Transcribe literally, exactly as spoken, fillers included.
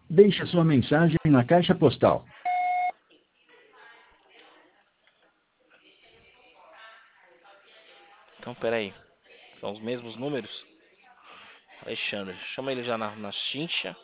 Deixe sua mensagem na caixa postal. Então, peraí. São os mesmos números? Alexandre, chama ele já na, na chincha.